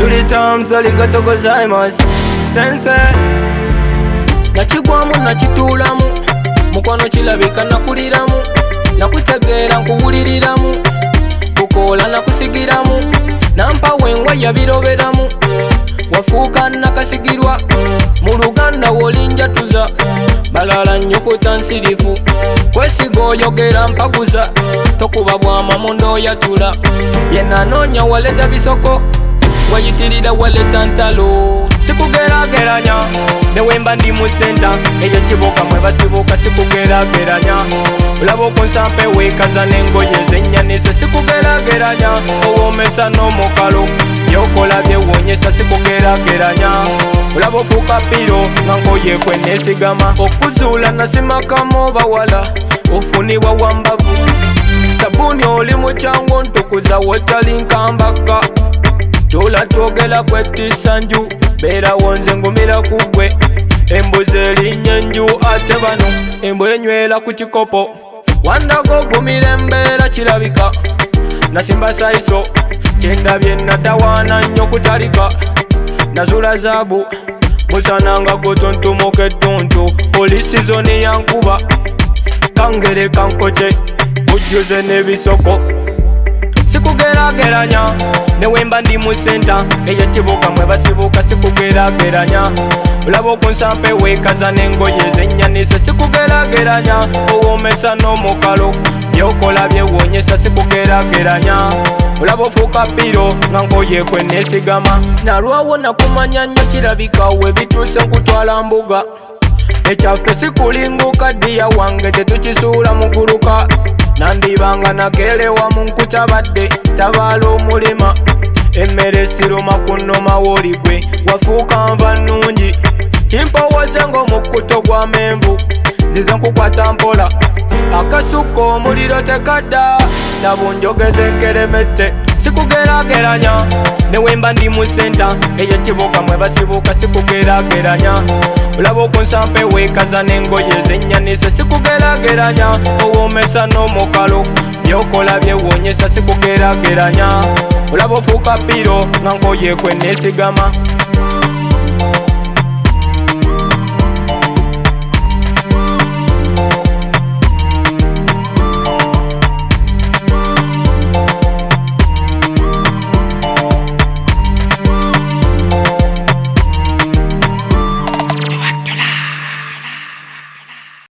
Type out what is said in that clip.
Tuli times arigato gozaimasu sensei. Nakigwamu nakituulamu, mukwano kirabika nakuliramu, nakutegeera nkuwuliriramu, kukoola nakusigiramu, nampawo engwa yabiroberamu, wafuuka nakasigirwa, mu Luganda wolinjatuza, balala nnyukuta nsirifu, kwesiga oyogera mpaguza, tokuba bwama munda oyatula, byenanoonya waleta bisoko, wayitirira waleta ntalo. Sikugerageranya newemba ndi mu senta eyo kibuga mwe basibuka, sikugerageranya olaba okunsampa eweekaza n'engoye zenyanisa, sikugerageranya owoomesa n'omukalo byokola byewonyesa, sikugerageranya olaba ofuuka piro nga nkoye kwe neesigama, okuzuula nasimakamu bawala ofunibwa wambavu, sabuni oli mukyango ntukuza wotali nkambaka, tula twogera kwetisa nju beerawo nze ngumira ku ggwe, embuzi erinnya enju ate bano embwa enywera ku kikopo, wandago gumira embeera kirabika, nasimba saiso kyendabye natawaana nnyo kutalika, nazula zaabu musana nga gotontumuka ettuntu, oli sizoni yankuba kangere kankoce ujjuze n'ebisoko. Sikugerageranya newemba ndi mu senta eyekibuga mwe basibuka, sikugerageranya olaba okunsampa eweekaza n'engoye zenyanisa, sikugerageranya owoomesa n'omukalo byokola byewonyesa, sikugerageranya olaba ofuuka piro nga nkoye kwe neesigama, nalwawo nakumanya nnyo kirabika webituuse nkutwala mbuga, ekyaffe sikulinguka ddiya wange tetukisuula muguluka, nandibanga nakerewa mu nkutabadde tabaala omulema, emmere siruma kunnoma woligwe wafuuka nva nnungi, kimpowoze ng'omukkuto gwa menvu, nzize nkukwata mpola, akasukka omuliro tekadda nabunjogeze nkeremette. Sikugerageranya newemba ndi mu senta eyekibuga mwe basibuka, sikugerageranya olaba okunsampa eweekaza n'engoye zenyanisa, sikugerageranya owoomesa n'omukalo byokola byewonyesa, sikugerageranya olaba ofuuka piro nga nkoye kwe neesigama.